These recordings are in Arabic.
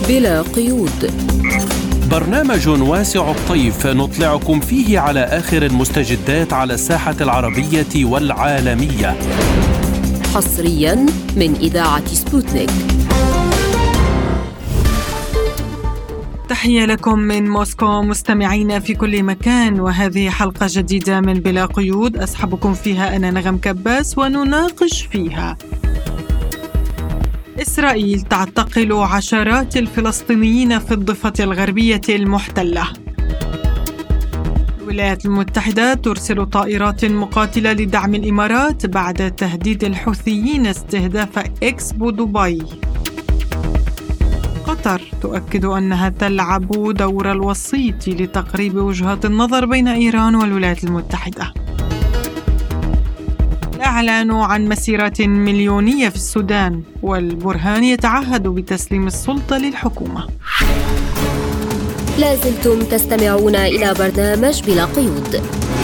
بلا قيود، برنامج واسع الطيف نطلعكم فيه على آخر المستجدات على الساحة العربية والعالمية، حصريا من إذاعة سبوتنيك. تحية لكم من موسكو مستمعين في كل مكان، وهذه حلقة جديدة من بلا قيود أصحبكم فيها أنا نغم كباس، ونناقش فيها: إسرائيل تعتقل عشرات الفلسطينيين في الضفة الغربية المحتلة. الولايات المتحدة ترسل طائرات مقاتلة لدعم الإمارات بعد تهديد الحوثيين استهداف إكسبو دبي. قطر تؤكد أنها تلعب دور الوسيط لتقريب وجهات النظر بين إيران والولايات المتحدة. الإعلان عن مسيرات مليونية في السودان، والبرهان يتعهد بتسليم السلطة للحكومة. لازلتم تستمعون إلى برنامج بلا قيود.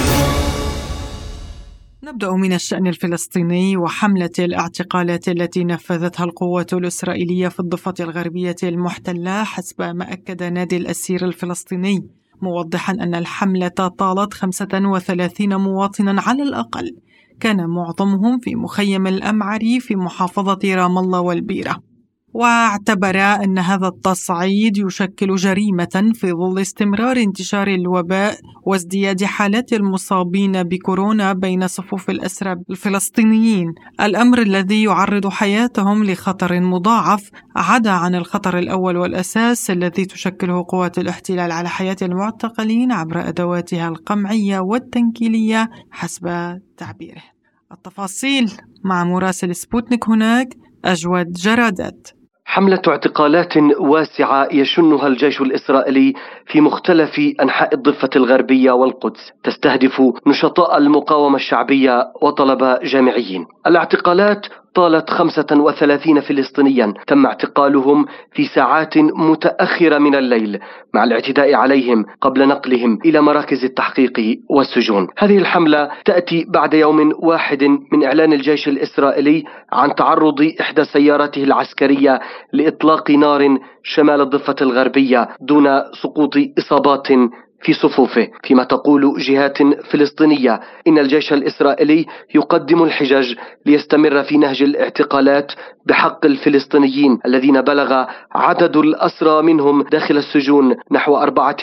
نبدأ من الشأن الفلسطيني وحملة الاعتقالات التي نفذتها القوات الإسرائيلية في الضفة الغربية المحتلة، حسب ما أكد نادي الأسير الفلسطيني، موضحا أن الحملة طالت 35 مواطنا على الأقل، كان معظمهم في مخيم الأمعري في محافظة رام الله والبيرة. واعتبر أن هذا التصعيد يشكل جريمة في ظل استمرار انتشار الوباء وازدياد حالات المصابين بكورونا بين صفوف الأسرى الفلسطينيين، الأمر الذي يعرض حياتهم لخطر مضاعف عدا عن الخطر الأول والأساس الذي تشكله قوات الاحتلال على حياة المعتقلين عبر أدواتها القمعية والتنكيلية حسب تعبيره. التفاصيل مع مراسل سبوتنيك هناك أجود جرادات. حملة اعتقالات واسعة يشنها الجيش الإسرائيلي في مختلف أنحاء الضفة الغربية والقدس، تستهدف نشطاء المقاومة الشعبية وطلبة جامعيين. الاعتقالات طالت 35 فلسطينيا تم اعتقالهم في ساعات متأخرة من الليل، مع الاعتداء عليهم قبل نقلهم إلى مراكز التحقيق والسجون. هذه الحملة تأتي بعد يوم واحد من إعلان الجيش الإسرائيلي عن تعرض إحدى سياراته العسكرية لإطلاق نار شمال الضفة الغربية دون سقوط إصابات في صفوفه، فيما تقول جهات فلسطينية إن الجيش الإسرائيلي يقدم الحجج ليستمر في نهج الاعتقالات بحق الفلسطينيين الذين بلغ عدد الأسرى منهم داخل السجون نحو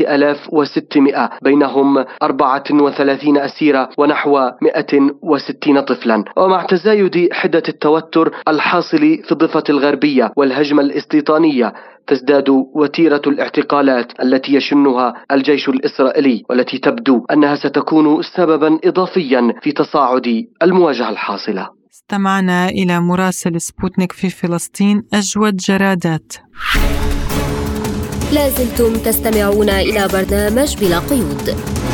4600، بينهم 34 أسيرة ونحو 160 طفلا. ومع تزايد حدة التوتر الحاصل في الضفة الغربية والهجمة الاستيطانية، تزداد وتيرة الاعتقالات التي يشنها الجيش الإسرائيلي، والتي تبدو أنها ستكون سببا إضافيا في تصاعد المواجهة الحاصلة. استمعنا إلى مراسل سبوتنيك في فلسطين أجود جرادات. لازلتم تستمعون إلى برنامج بلا قيود.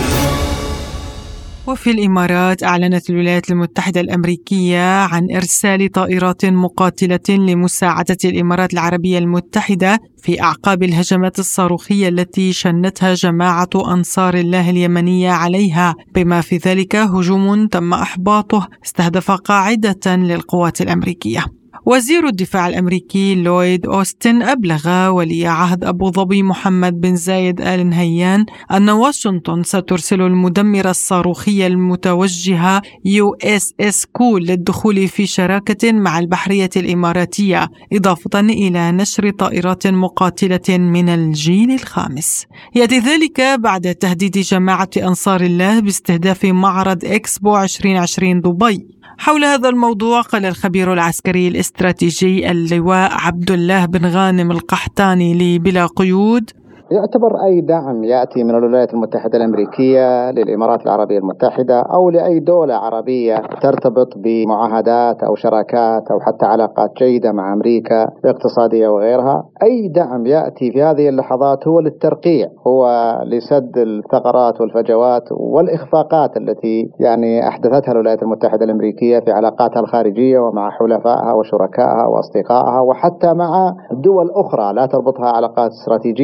وفي الإمارات أعلنت الولايات المتحدة الأمريكية عن إرسال طائرات مقاتلة لمساعدة الإمارات العربية المتحدة في أعقاب الهجمات الصاروخية التي شنتها جماعة أنصار الله اليمنية عليها، بما في ذلك هجوم تم إحباطه استهدف قاعدة للقوات الأمريكية. وزير الدفاع الأمريكي لويد أوستن أبلغ ولي عهد أبو ظبي محمد بن زايد آل نهيان أن واشنطن سترسل المدمر الصاروخي المتوجه USS كول للدخول في شراكة مع البحرية الإماراتية، إضافة إلى نشر طائرات مقاتلة من الجيل الخامس. يأتي ذلك بعد تهديد جماعة أنصار الله باستهداف معرض إكسبو 2020 دبي. حول هذا الموضوع قال الخبير العسكري الاستراتيجي اللواء عبد الله بن غانم القحطاني لبلا قيود: يعتبر أي دعم يأتي من الولايات المتحدة الأمريكية للإمارات العربية المتحدة أو لأي دولة عربية ترتبط بمعاهدات أو شراكات أو حتى علاقات جيدة مع أمريكا اقتصادية وغيرها، أي دعم يأتي في هذه اللحظات هو للترقيع، هو لسد الثغرات والفجوات والإخفاقات التي أحدثتها الولايات المتحدة الأمريكية في علاقاتها الخارجية ومع حلفائها وشركائها وأصدقائها وحتى مع دول أخرى لا تربطها علاقات استراتيجية، وإن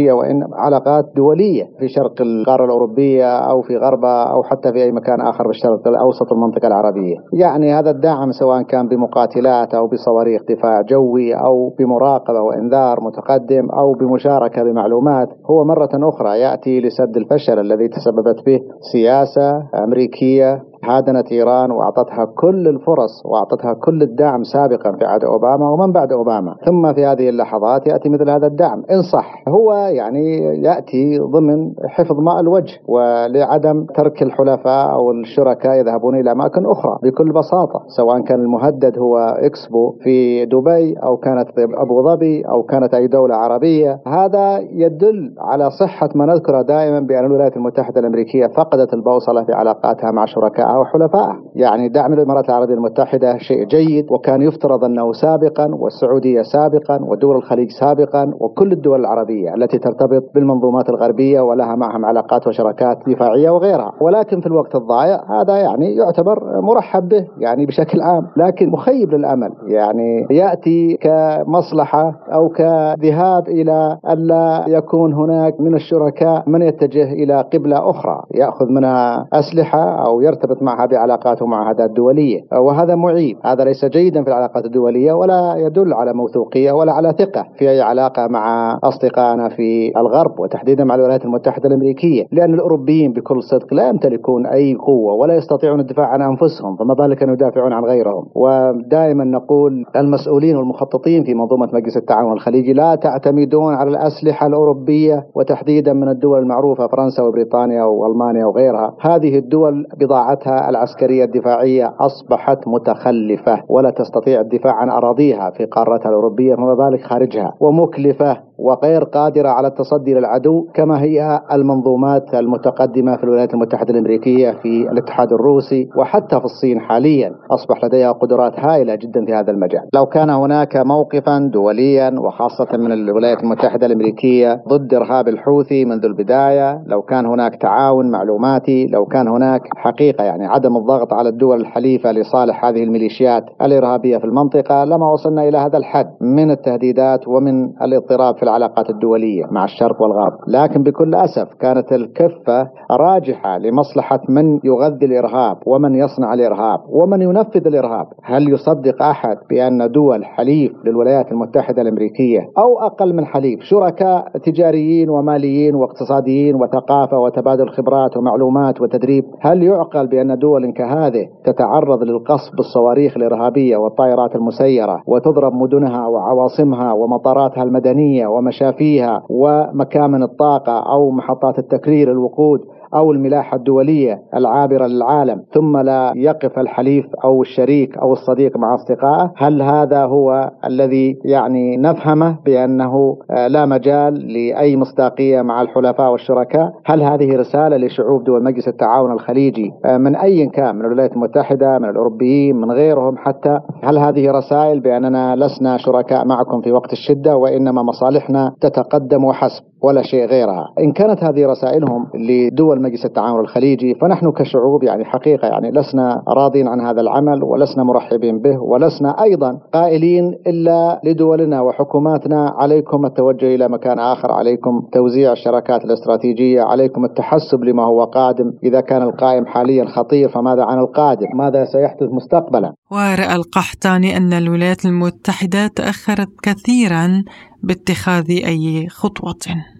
علاقات دولية في شرق القارة الأوروبية أو في غربها أو حتى في أي مكان آخر بالشرق الأوسط والمنطقة العربية. يعني هذا الدعم سواء كان بمقاتلات أو بصواريخ دفاع جوي أو بمراقبة وإنذار متقدم أو بمشاركة بمعلومات هو مرة أخرى يأتي لسد الفشل الذي تسببت به سياسة أمريكية هادنت إيران وأعطتها كل الفرص وأعطتها كل الدعم سابقا في عهد أوباما ومن بعد أوباما، ثم في هذه اللحظات يأتي مثل هذا الدعم إن صح. هو يعني يأتي ضمن حفظ ماء الوجه ولعدم ترك الحلفاء أو الشركاء يذهبون إلى أماكن أخرى بكل بساطة، سواء كان المهدد هو إكسبو في دبي أو كانت أبو ظبي أو كانت أي دولة عربية. هذا يدل على صحة ما نذكره دائما بأن الولايات المتحدة الأمريكية فقدت البوصلة في علاقاتها مع شركائها وحلفائها. يعني دعم الإمارات العربية المتحدة شيء جيد، وكان يفترض أنه سابقا والسعودية سابقا ودول الخليج سابقا وكل الدول العربية التي ترتبط بالمنظومات الغربية ولها معهم علاقات وشراكات دفاعية وغيرها. ولكن في الوقت الضائع هذا يعني يعتبر مرحب به يعني بشكل عام، لكن مخيب للأمل، يعني يأتي كمصلحة أو كذهاب إلى ألا يكون هناك من الشركاء من يتجه إلى قبلة أخرى يأخذ منها أسلحة أو يرتبط معها بعلاقات ومعاهدات دولية، وهذا معيب. هذا ليس جيدا في العلاقات الدولية ولا يدل على موثوقية ولا على ثقة في أي علاقة مع أصدقائنا في الغرب وتحديدا مع الولايات المتحدة الأمريكية، لأن الأوروبيين بكل صدق لا يمتلكون أي قوة ولا يستطيعون الدفاع عن أنفسهم، فما بالك أن يدافعون عن غيرهم. ودائما نقول المسؤولين والمخططين في منظومة مجلس التعاون الخليجي لا تعتمدون على الأسلحة الأوروبية وتحديدا من الدول المعروفة فرنسا وبريطانيا وألمانيا وغيرها. هذه الدول بضاعتها العسكرية الدفاعية أصبحت متخلفة ولا تستطيع الدفاع عن أراضيها في قارتها الأوروبية فما بالك خارجها، ومكلفة وغير قادرة على التصدي للعدو كما هي المنظومات المتقدمة في الولايات المتحدة الأمريكية في الاتحاد الروسي وحتى في الصين حاليا أصبح لديها قدرات هائلة جدا في هذا المجال. لو كان هناك موقفا دوليا وخاصة من الولايات المتحدة الأمريكية ضد إرهاب الحوثي منذ البداية، لو كان هناك تعاون معلوماتي، لو كان هناك حقيقة يعني عدم الضغط على الدول الحليفة لصالح هذه الميليشيات الإرهابية في المنطقة، لما وصلنا إلى هذا الحد من التهديدات ومن الاضطراب في العلاقات الدولية مع الشرق والغرب. لكن بكل أسف كانت الكفة راجحة لمصلحة من يغذي الإرهاب ومن يصنع الإرهاب ومن ينفذ الإرهاب. هل يصدق أحد بأن دول حليف للولايات المتحدة الأمريكية أو أقل من حليف شركاء تجاريين وماليين واقتصاديين وثقافة وتبادل خبرات ومعلومات وتدريب، هل يعقل بأن دول كهذه تتعرض للقصف بالصواريخ الإرهابية والطائرات المسيرة وتضرب مدنها وعواصمها ومطاراتها المدنية ومشافيها ومكامن الطاقة أو محطات التكرير الوقود أو الملاحة الدولية العابرة للعالم، ثم لا يقف الحليف أو الشريك أو الصديق مع أصدقائه؟ هل هذا هو الذي يعني نفهمه بأنه لا مجال لأي مصداقية مع الحلفاء والشركاء؟ هل هذه رسالة لشعوب دول مجلس التعاون الخليجي من أي كان، من الولايات المتحدة، من الأوروبيين، من غيرهم حتى؟ هل هذه رسائل بأننا لسنا شركاء معكم في وقت الشدة وإنما مصالحنا تتقدم وحسب ولا شيء غيرها؟ إن كانت هذه رسائلهم لدول مجلس التعاون الخليجي فنحن كشعوب يعني حقيقة يعني لسنا راضين عن هذا العمل ولسنا مرحبين به، ولسنا أيضا قائلين إلا لدولنا وحكوماتنا عليكم التوجه إلى مكان آخر، عليكم توزيع الشراكات الاستراتيجية، عليكم التحسب لما هو قادم. إذا كان القائم حاليا خطير فماذا عن القادم؟ ماذا سيحدث مستقبلا؟ ورأى القحطاني أن الولايات المتحدة تأخرت كثيرا باتخاذ أي خطوة.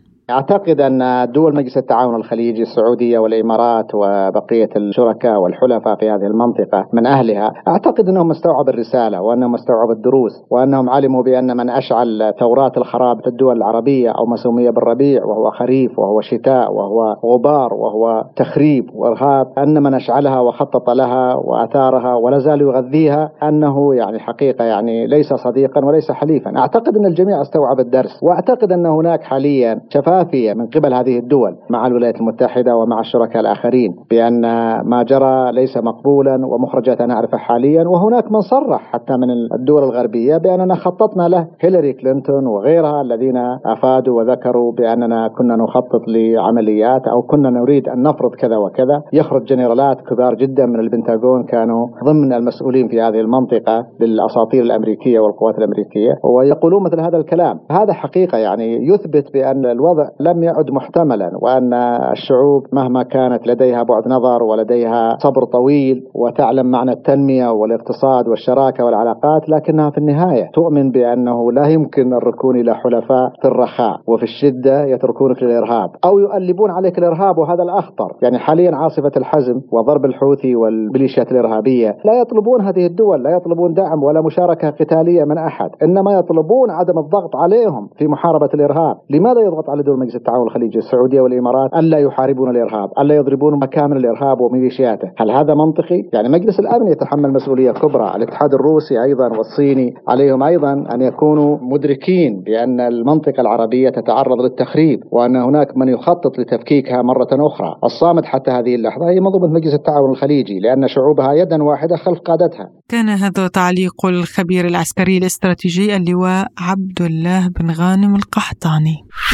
أعتقد أن دول مجلس التعاون الخليجي السعودية والإمارات وبقية الشركاء والحلفاء في هذه المنطقة من أهلها، أعتقد أنهم استوعبوا الرسالة وأنهم استوعبوا الدروس وأنهم علموا بأن من أشعل ثورات الخراب في الدول العربية أو مسمية بالربيع وهو خريف وهو شتاء وهو غبار وهو تخريب وإرهاب، أن من أشعلها وخطط لها وأثارها ولا زال يغذيها أنه يعني حقيقة يعني ليس صديقا وليس حليفا. أعتقد أن الجميع استوعب الدرس، وأعتقد أن هناك حاليا شفافية من قبل هذه الدول مع الولايات المتحدة ومع الشركاء الآخرين بأن ما جرى ليس مقبولا ومخرجات نعرفه حاليا. وهناك من صرح حتى من الدول الغربية بأننا خططنا له، هيلاري كلينتون وغيرها الذين أفادوا وذكروا بأننا كنا نخطط لعمليات أو كنا نريد أن نفرض كذا وكذا. يخرج جنرالات كبار جدا من البنتاغون كانوا ضمن المسؤولين في هذه المنطقة للأساطير الأمريكية والقوات الأمريكية ويقولون مثل هذا الكلام. هذا حقيقة يعني يثبت بأن الوضع لم يعد محتملا، وأن الشعوب مهما كانت لديها بعد نظر ولديها صبر طويل وتعلم معنى التنمية والاقتصاد والشراكة والعلاقات، لكنها في النهاية تؤمن بأنه لا يمكن الركون إلى حلفاء في الرخاء وفي الشدة يتركونك للإرهاب أو يؤلبون عليك الإرهاب، وهذا الأخطر. يعني حاليا عاصفة الحزم وضرب الحوثي والميليشيات الإرهابية لا يطلبون هذه الدول، لا يطلبون دعم ولا مشاركة قتالية من أحد، إنما يطلبون عدم الضغط عليهم في محاربة الإرهاب. لماذا يضغط على دول مجلس التعاون الخليجي السعودية والإمارات ألا يحاربون الإرهاب، ألا يضربون مكامن الإرهاب وميليشياته؟ هل هذا منطقي؟ يعني مجلس الأمن يتحمل مسؤولية كبرى، الاتحاد الروسي أيضا والصيني عليهم أيضا أن يكونوا مدركين بأن المنطقة العربية تتعرض للتخريب، وأن هناك من يخطط لتفكيكها مرة أخرى. الصامت حتى هذه اللحظة هي منظومة مجلس التعاون الخليجي، لأن شعوبها يدا واحدة خلف قادتها. كان هذا تعليق الخبير العسكري الاستراتيجي اللواء عبد الله بن غانم القحطاني.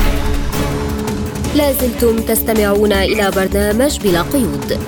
لازلتم تستمعون إلى برنامج بلا قيود.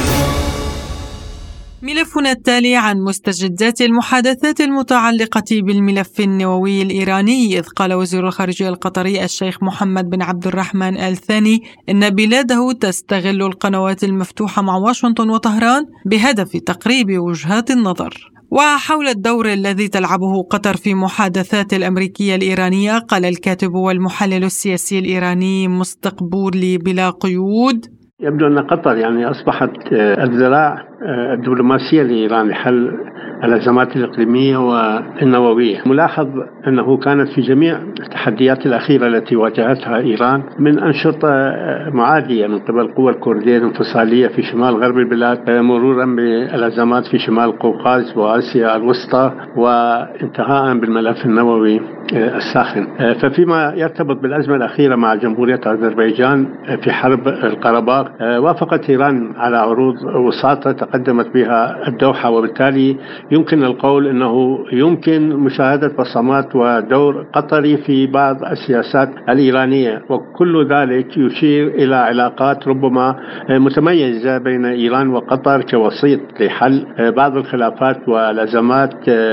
ملفنا التالي عن مستجدات المحادثات المتعلقة بالملف النووي الإيراني، إذ قال وزير الخارجية القطري الشيخ محمد بن عبد الرحمن آل ثاني إن بلاده تستغل القنوات المفتوحة مع واشنطن وطهران بهدف تقريب وجهات النظر. وحول الدور الذي تلعبه قطر في محادثات الأمريكية الإيرانية، قال الكاتب والمحلل السياسي الإيراني مستقبولي بلا قيود: يبدو أن قطر أصبحت الذراع الدبلوماسية لإيران لحل الأزمات الإقليمية والنووية. ملاحظ أنه كانت في جميع التحديات الأخيرة التي واجهتها إيران من أنشطة معادية من قبل قوى الكردية الانفصالية في شمال غرب البلاد، مرورا بالأزمات في شمال القوقاز وآسيا الوسطى، وانتهاء بالملف النووي الساخن. ففيما يرتبط بالأزمة الأخيرة مع جمهورية أذربيجان في حرب القرباق، وافقت إيران على عروض وساطة تقدمت بها الدوحة، وبالتالي يمكن القول أنه يمكن مشاهدة بصمات ودور قطري في بعض السياسات الإيرانية، وكل ذلك يشير إلى علاقات ربما متميزة بين إيران وقطر كوسيط لحل بعض الخلافات والأزمات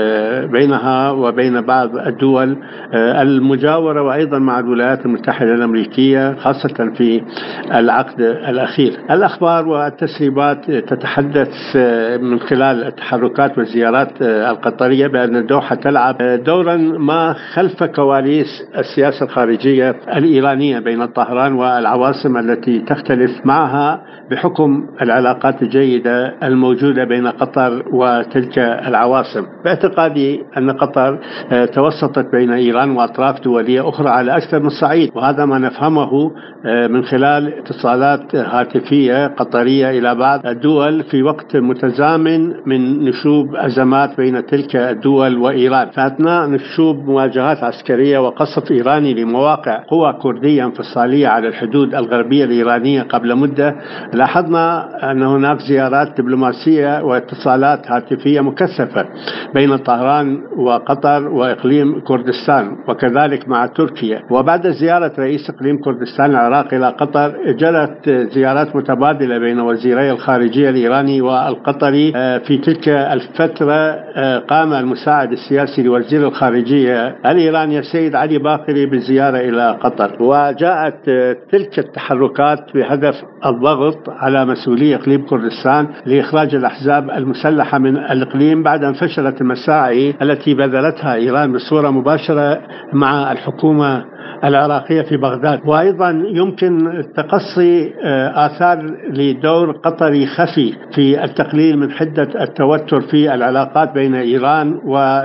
بينها وبين بعض الدول المجاورة، وأيضا مع الولايات المتحدة الأمريكية خاصة في العقد الأخير. الأخبار والتسريبات تتحدث من خلال التحركات والزيارات القطرية بأن الدوحة تلعب دورا ما خلف كواليس السياسة الخارجية الإيرانية بين طهران والعواصم التي تختلف معها بحكم العلاقات الجيدة الموجودة بين قطر وتلك العواصم. باعتقادي أن قطر توسطت بين إيران وأطراف دولية أخرى على أكثر من صعيد، وهذا ما نفهمه من خلال اتصالات هاتفية قطرية إلى بعض الدول في وقت متزامن من نشوب أزمات بين تلك الدول وإيران. فأثناء نشوب مواجهات عسكرية وقصف إيراني لمواقع قوى كردية انفصالية على الحدود الغربية الإيرانية قبل مدة، لاحظنا أن هناك زيارات دبلوماسية واتصالات هاتفية مكثفة بين طهران وقطر وإقليم كردستان، وكذلك مع تركيا. وبعد زيارة رئيس إقليم كردستان العراق إلى قطر، جرت زيارات متبادلة بين وزيري الخارجية الإيراني والقطري. في تلك الفترة قام المساعد السياسي لوزير الخارجية الإيراني السيد علي باقري بالزيارة إلى قطر، وجاءت تلك التحركات بهدف الضغط على مسؤولي إقليم كردستان لإخراج الأحزاب المسلحة من الإقليم بعد أن فشلت المساعي التي بذلتها إيران بصورة مباشرة مع الحكومة العراقية في بغداد. وأيضا يمكن تقصي آثار لدور قطري خفي في التقليل من حدة التوتر في العلاقات بين إيران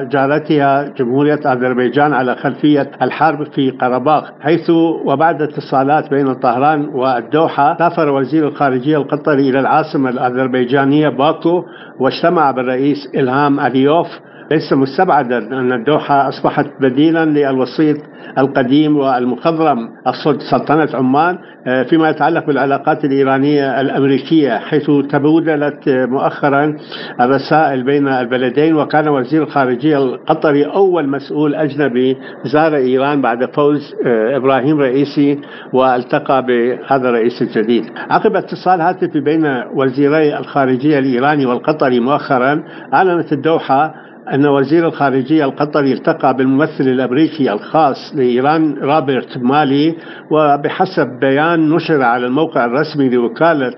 وجارتها جمهورية أذربيجان على خلفية الحرب في قرباق، حيث وبعد اتصالات بين طهران والدوحة سافر وزير الخارجية القطري إلى العاصمة الأذربيجانية باكو واجتمع بالرئيس إلهام عليوف. ليس مستبعدا أن الدوحة أصبحت بديلا للوسيط القديم والمخضرم سلطنة عمان فيما يتعلق بالعلاقات الإيرانية الأمريكية، حيث تبادلت مؤخرا الرسائل بين البلدين، وكان وزير الخارجية القطري أول مسؤول أجنبي زار إيران بعد فوز إبراهيم رئيسي والتقى بهذا الرئيس الجديد. عقب اتصال هاتفي بين وزيري الخارجية الإيراني والقطري مؤخرا، أعلنت الدوحة أن وزير الخارجية القطري التقى بالممثل الأمريكي الخاص لإيران روبرت مالي، وبحسب بيان نشر على الموقع الرسمي لوكالة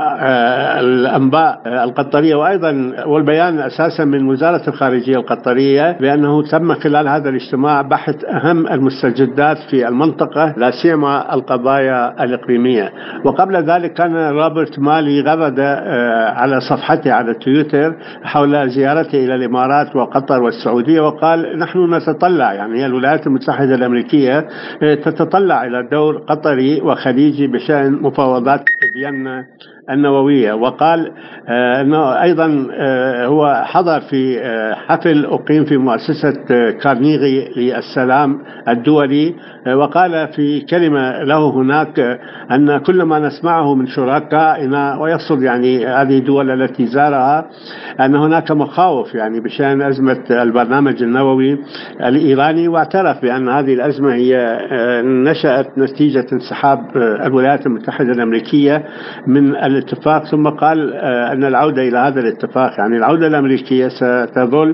الأنباء القطرية، وأيضا والبيان أساسا من وزارة الخارجية القطرية، بأنه تم خلال هذا الاجتماع بحث أهم المستجدات في المنطقة لا سيما القضايا الإقليمية. وقبل ذلك كان روبرت مالي غرد على صفحته على تويتر حول زيارته إلى الإمارات وقطر والسعودية، وقال نحن نتطلع، يعني الولايات المتحدة الأمريكية تتطلع إلى دور قطري وخليجي بشأن مفاوضات فيينا النووية. وقال أنه أيضا هو حضر في حفل أقيم في مؤسسة كارنيغي للسلام الدولي، وقال في كلمة له هناك أن كل ما نسمعه من شركائنا، ويقصد يعني هذه الدول التي زارها، أن هناك مخاوف يعني بشأن أزمة البرنامج النووي الإيراني، واعترف بأن هذه الأزمة هي نشأت نتيجة انسحاب الولايات المتحدة الأمريكية من الاتفاق. ثم قال أن العودة إلى هذا الاتفاق، يعني العودة الأمريكية، ستظل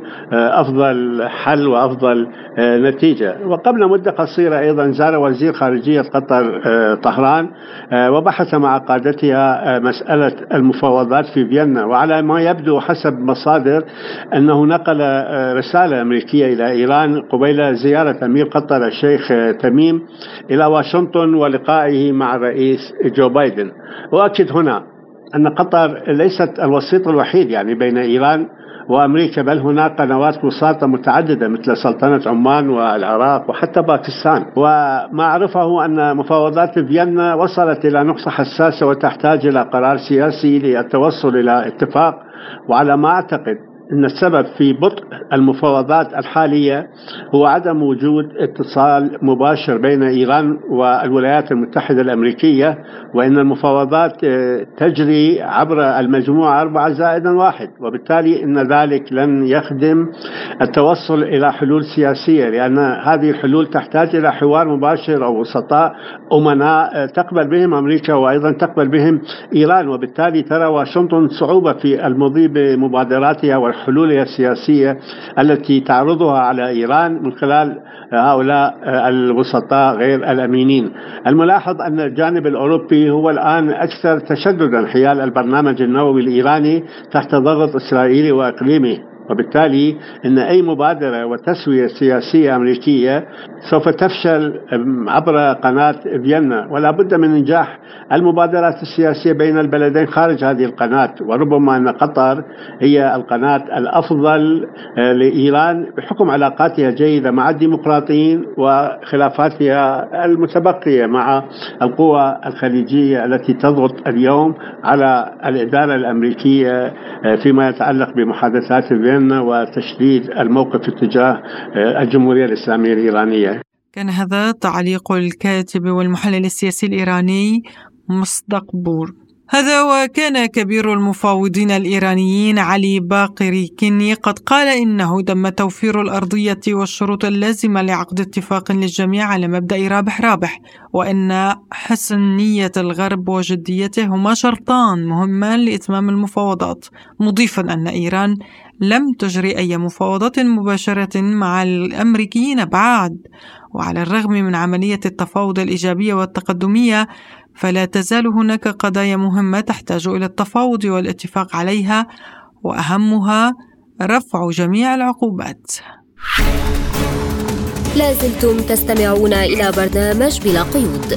أفضل حل وأفضل نتيجة. وقبل مدة قصيرة أيضا زار وزير خارجية قطر طهران، وبحث مع قادتها مسألة المفاوضات في فيينا، وعلى ما يبدو حسب مصادر أنه نقل رسالة أمريكية إلى إيران قبيل زيارة أمير قطر الشيخ تميم إلى واشنطن ولقائه مع الرئيس جو بايدن. وأكد هنا أن قطر ليست الوسيط الوحيد يعني بين إيران وأمريكا، بل هناك قنوات وساطة متعددة مثل سلطنة عمان والعراق وحتى باكستان. وما عرفه أن مفاوضات فيينا وصلت إلى نقطة حساسة وتحتاج إلى قرار سياسي للتوصل إلى اتفاق. وعلى ما أعتقد أن السبب في بطء المفاوضات الحالية هو عدم وجود اتصال مباشر بين إيران والولايات المتحدة الأمريكية، وأن المفاوضات تجري عبر المجموعة 4+1، وبالتالي أن ذلك لن يخدم التوصل إلى حلول سياسية، لأن هذه الحلول تحتاج إلى حوار مباشر أو وسطاء أمناء تقبل بهم أمريكا وأيضا تقبل بهم إيران. وبالتالي ترى واشنطن صعوبة في المضي بمبادراتها والحلول السياسية التي تعرضها على إيران من خلال هؤلاء الوسطاء غير الأمينين. الملاحظ أن الجانب الأوروبي هو الآن أكثر تشددا حيال البرنامج النووي الإيراني تحت ضغط إسرائيلي وإقليمي، وبالتالي أن أي مبادرة وتسوية سياسية أمريكية سوف تفشل عبر قناة فيينا، ولا بد من إنجاح المبادرات السياسية بين البلدين خارج هذه القناة. وربما أن قطر هي القناة الأفضل لإيران بحكم علاقاتها جيدة مع الديمقراطيين وخلافاتها المتبقية مع القوى الخليجية التي تضغط اليوم على الإدارة الأمريكية فيما يتعلق بمحادثات فيينا وتشديد الموقف تجاه الجمهورية الإسلامية الإيرانية. كان هذا تعليق الكاتب والمحلل السياسي الإيراني مصدق بور. هذا وكان كبير المفاوضين الإيرانيين علي باقري كني قد قال إنه تم توفير الأرضية والشروط اللازمة لعقد اتفاق للجميع على مبدأ رابح، وإن حسن نية الغرب وجديته هما شرطان مهمان لإتمام المفاوضات، مضيفا أن إيران لم تجري أي مفاوضات مباشرة مع الأمريكيين بعد. وعلى الرغم من عملية التفاوض الإيجابية والتقدمية، فلا تزال هناك قضايا مهمة تحتاج إلى التفاوض والاتفاق عليها، وأهمها رفع جميع العقوبات. لازلتم تستمعون إلى برنامج بلا قيود.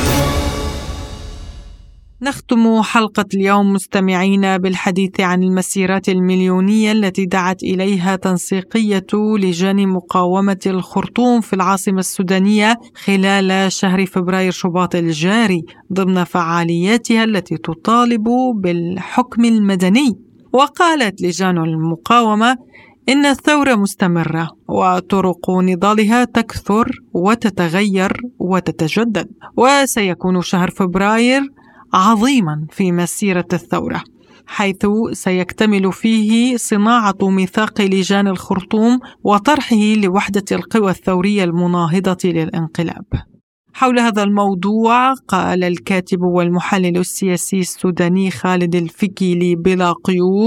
نختم حلقة اليوم مستمعين بالحديث عن المسيرات المليونية التي دعت إليها تنسيقية لجان مقاومة الخرطوم في العاصمة السودانية خلال شهر فبراير شباط الجاري ضمن فعالياتها التي تطالب بالحكم المدني. وقالت لجان المقاومة إن الثورة مستمرة وطرق نضالها تكثر وتتغير وتتجدد، وسيكون شهر فبراير عظيما في مسيرة الثورة، حيث سيكتمل فيه صناعة ميثاق لجان الخرطوم وطرحه لوحدة القوى الثورية المناهضة للانقلاب. حول هذا الموضوع قال الكاتب والمحلل السياسي السوداني خالد الفكيلي بلا قيود: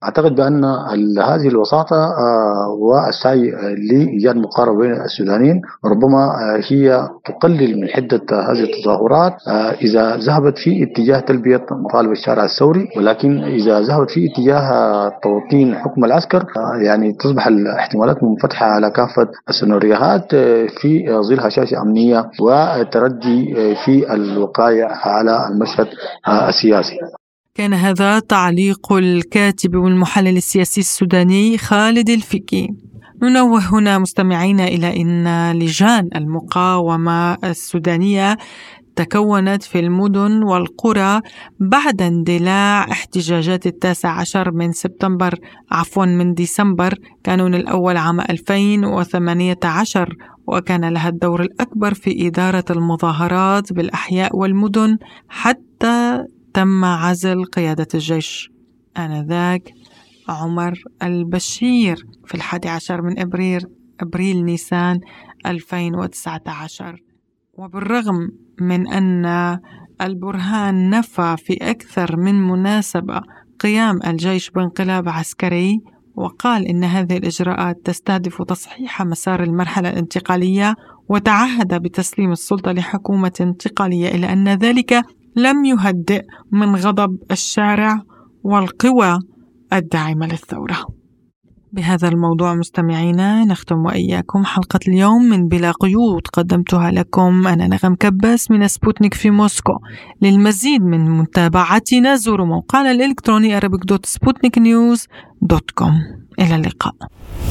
أعتقد بأن هذه الوساطة والسعي لإيجاد مقاربة بين السودانيين ربما هي تقلل من حدة هذه التظاهرات إذا ذهبت في اتجاه تلبية مطالب الشارع الثوري، ولكن إذا ذهبت في اتجاه توطين حكم العسكر يعني تصبح الاحتمالات منفتحة على كافة السيناريوهات في ظل هشاشة أمنية وتردي في الوقائع على المشهد السياسي. كان هذا تعليق الكاتب والمحلل السياسي السوداني خالد الفقي. ننوه هنا مستمعينا إلى أن لجان المقاومة السودانية تكونت في المدن والقرى بعد اندلاع احتجاجات 19 من ديسمبر كانون الأول عام 2018، وكان لها الدور الأكبر في إدارة المظاهرات بالأحياء والمدن حتى تم عزل قيادة الجيش آنذاك عمر البشير في 11 من أبريل نيسان 2019. وبالرغم من أن البرهان نفى في أكثر من مناسبة قيام الجيش بانقلاب عسكري، وقال إن هذه الإجراءات تستهدف تصحيح مسار المرحلة الانتقالية، وتعهد بتسليم السلطة لحكومة انتقالية، إلا أن ذلك لم يهدئ من غضب الشارع والقوى الداعمة للثورة. بهذا الموضوع مستمعينا نختم وإياكم حلقة اليوم من بلا قيود، قدمتها لكم أنا نغم كباس من سبوتنيك في موسكو. للمزيد من متابعتنا زوروا موقعنا الإلكتروني arabic.sputniknews.com. إلى اللقاء.